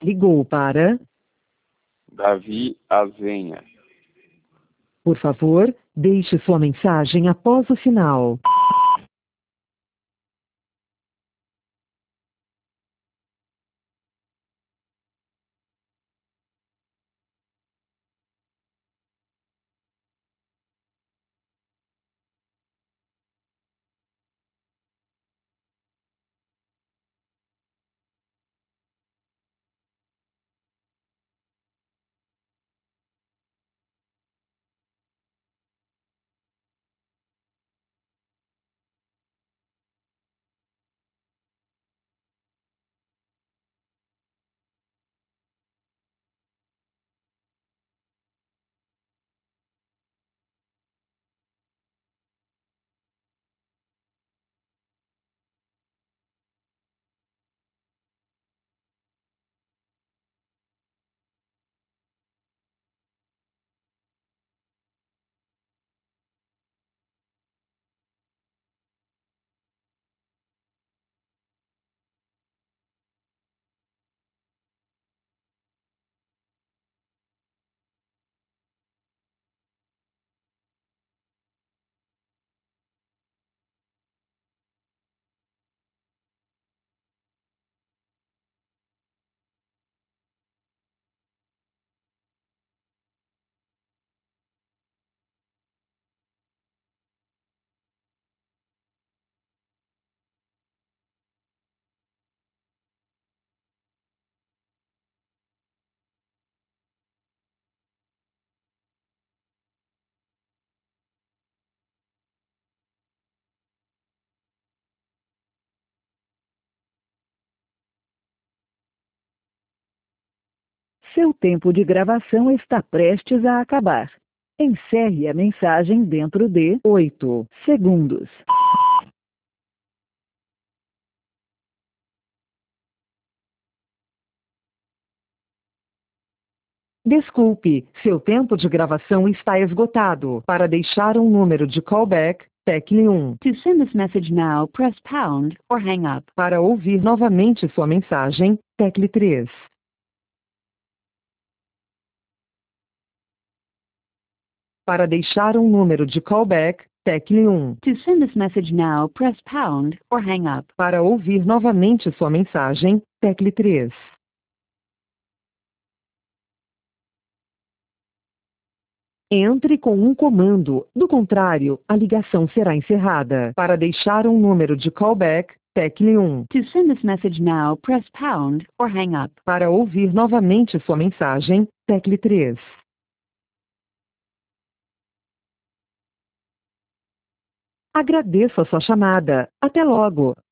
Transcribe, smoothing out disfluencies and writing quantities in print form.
Ligou para... Davi Azenha. Por favor, deixe sua mensagem após o sinal. Seu tempo de gravação está prestes a acabar. Encerre a mensagem dentro de 8 segundos. Desculpe, seu tempo de gravação está esgotado. Para deixar um número de callback, tecle 1. To send this message now, press pound or hang up. Para ouvir novamente sua mensagem, tecle 3. Para deixar um número de callback, tecle 1. To send this message now, press pound or hang up. Para ouvir novamente sua mensagem, tecle 3. Entre com um comando, do contrário, a ligação será encerrada. Para deixar um número de callback, tecle 1. To send this message now, press pound or hang up. Para ouvir novamente sua mensagem, tecle 3. Agradeço a sua chamada. Até logo.